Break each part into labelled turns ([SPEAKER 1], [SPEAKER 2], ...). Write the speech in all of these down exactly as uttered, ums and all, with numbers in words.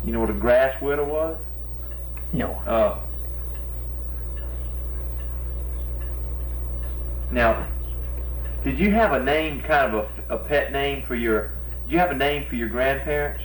[SPEAKER 1] You know what a grass widow was?
[SPEAKER 2] No.
[SPEAKER 1] Uh, now, did you have a name, kind of a, a pet name for your, did you have a name for your grandparents?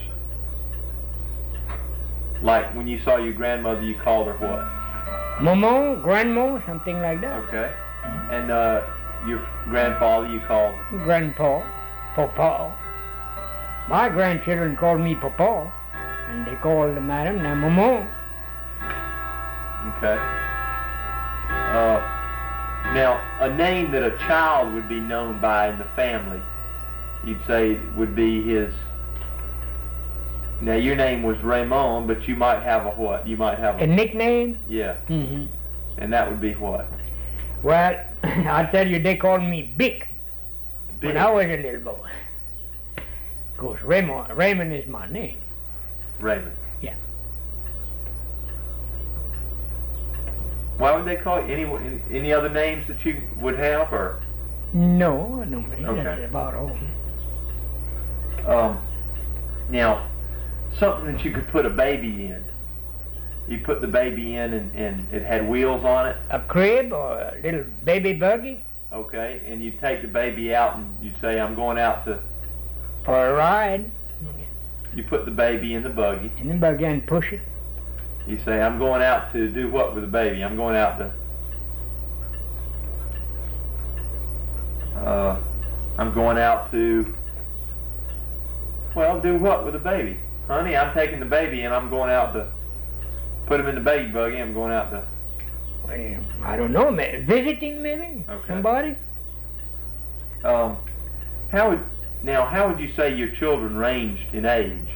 [SPEAKER 1] Like when you saw your grandmother, you called her what?
[SPEAKER 2] Momo, grandma, something like that.
[SPEAKER 1] Okay. And uh, your grandfather, you called?
[SPEAKER 2] Grandpa, Papa. My grandchildren called me Papa, and they called the madam now Momo.
[SPEAKER 1] Okay. Uh, now, a name that a child would be known by in the family, you'd say would be his. Now, your name was Raymond, but you might have a what? You might have a...
[SPEAKER 2] A nickname?
[SPEAKER 1] Yeah.
[SPEAKER 2] Mm-hmm.
[SPEAKER 1] And that would be what?
[SPEAKER 2] Well, I'll tell you, they called me Bick
[SPEAKER 1] Big.
[SPEAKER 2] when I was a little boy. Of course, Raymond, Raymond is my name.
[SPEAKER 1] Raymond.
[SPEAKER 2] Yeah.
[SPEAKER 1] Why would they call you? Any, any other names that you would have, or?
[SPEAKER 2] No, I don't think
[SPEAKER 1] Okay.
[SPEAKER 2] that's about all.
[SPEAKER 1] Um, now, something that you could put a baby in. You put the baby in and, and it had wheels on it.
[SPEAKER 2] A crib or a little baby buggy
[SPEAKER 1] Okay, and you take the baby out and you say, I'm going out to,
[SPEAKER 2] for a ride
[SPEAKER 1] you put the baby in the buggy.
[SPEAKER 2] in the buggy and push it.
[SPEAKER 1] You say, I'm going out to do what with the baby? I'm going out to, uh, I'm going out to, well, do what with the baby? Honey, I'm taking the baby and I'm going out to put him in the baby buggy. I'm going out to,
[SPEAKER 2] Well, I don't know, ma- visiting maybe?
[SPEAKER 1] Okay.
[SPEAKER 2] Somebody?
[SPEAKER 1] um, how would, now, how would you say your children ranged in age?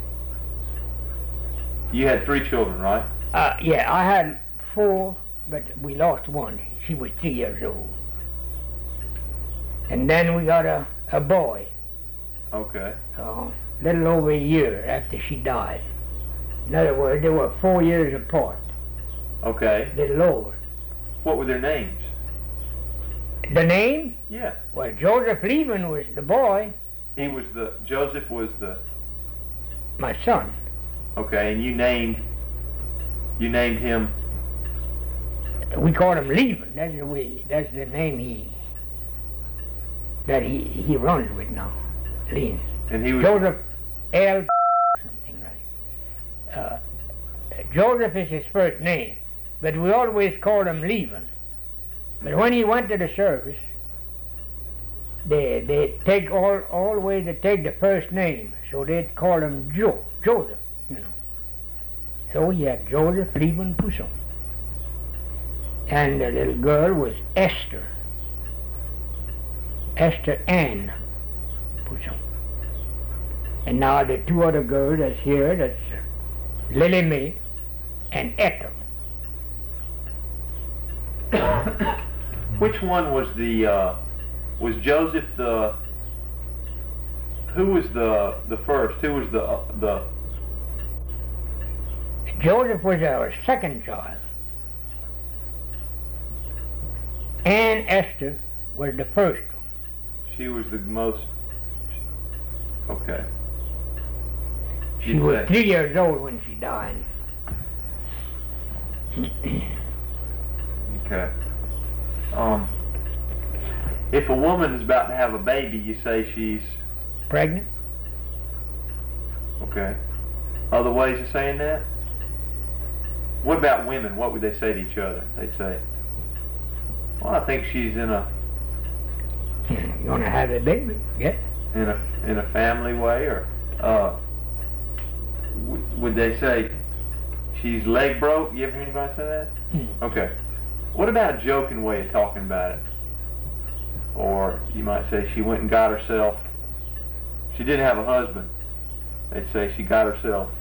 [SPEAKER 1] You had three children, right?
[SPEAKER 2] Uh, yeah, I had four, but we lost one. She was three years old. And then we got a, a boy,
[SPEAKER 1] Okay.
[SPEAKER 2] a little over a year after she died. In other words, they were four years apart,
[SPEAKER 1] Okay.
[SPEAKER 2] little over.
[SPEAKER 1] What were their names?
[SPEAKER 2] The name?
[SPEAKER 1] Yeah.
[SPEAKER 2] Well, Joseph Levin was the boy,
[SPEAKER 1] He was the, Joseph was the,
[SPEAKER 2] my son.
[SPEAKER 1] okay, and you named, you named him,
[SPEAKER 2] We called him Levin. That's the way, that's the name he, that he, he runs with now, Levin.
[SPEAKER 1] and he was,
[SPEAKER 2] Joseph L. something like. Uh, Joseph is his first name, but we always called him Levin. But when he went to the service, they they take all always they take the first name, so they'd call him Joe, Joseph, you know. So he had Joseph Levin Pousson, and the little girl was Esther, Esther Ann Pousson. And now the two other girls that's here, that's uh, Lily Mae and Ethel.
[SPEAKER 1] which one was the, uh, was Joseph the, who was the, the first, who was the, uh, the,
[SPEAKER 2] Joseph was our second child. And Esther was the first one.
[SPEAKER 1] she was the most, okay.
[SPEAKER 2] She
[SPEAKER 1] You
[SPEAKER 2] was
[SPEAKER 1] say-
[SPEAKER 2] three years old when she died.
[SPEAKER 1] Okay. Um, if a woman is about to have a baby, you say she's,
[SPEAKER 2] Pregnant?
[SPEAKER 1] okay. Other ways of saying that? What about women? What would they say to each other? They'd say, well, I think she's in a,
[SPEAKER 2] You want to have a baby? Yeah.
[SPEAKER 1] in a, in a family way, or, uh, w- would they say she's leg broke? You ever hear anybody say that?
[SPEAKER 2] Hmm.
[SPEAKER 1] Okay. What about a joking way of talking about it? Or you might say she went and got herself, she didn't have a husband. They'd say she got herself